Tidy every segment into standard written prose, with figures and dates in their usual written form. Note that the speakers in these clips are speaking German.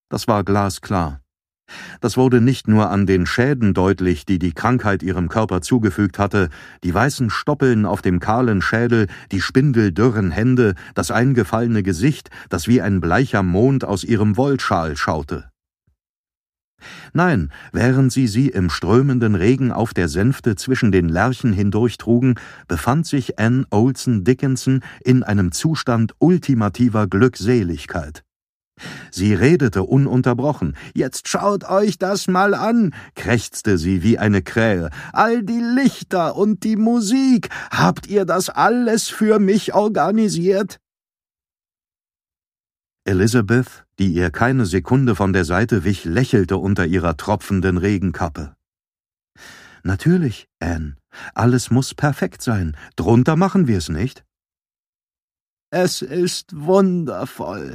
Das war glasklar. Das wurde nicht nur an den Schäden deutlich, die die Krankheit ihrem Körper zugefügt hatte, die weißen Stoppeln auf dem kahlen Schädel, die spindeldürren Hände, das eingefallene Gesicht, das wie ein bleicher Mond aus ihrem Wollschal schaute. Nein, während sie im strömenden Regen auf der Sänfte zwischen den Lärchen hindurchtrugen, befand sich Ann Olson Dickinson in einem Zustand ultimativer Glückseligkeit. Sie redete ununterbrochen. »Jetzt schaut euch das mal an«, krächzte sie wie eine Krähe. »All die Lichter und die Musik, habt ihr das alles für mich organisiert?« Elizabeth, die ihr keine Sekunde von der Seite wich, lächelte unter ihrer tropfenden Regenkappe. »Natürlich, Anne, alles muss perfekt sein. Drunter machen wir's nicht?« »Es ist wundervoll.«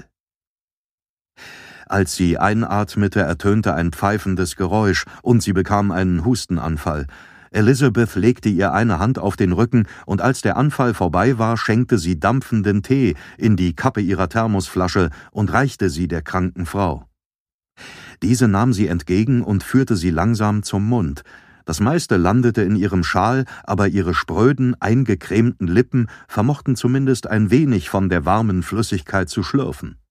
Als sie einatmete, ertönte ein pfeifendes Geräusch und sie bekam einen Hustenanfall. Elizabeth legte ihr eine Hand auf den Rücken und als der Anfall vorbei war, schenkte sie dampfenden Tee in die Kappe ihrer Thermosflasche und reichte sie der kranken Frau. Diese nahm sie entgegen und führte sie langsam zum Mund. Das meiste landete in ihrem Schal, aber ihre spröden, eingecremten Lippen vermochten zumindest ein wenig von der warmen Flüssigkeit zu schlürfen.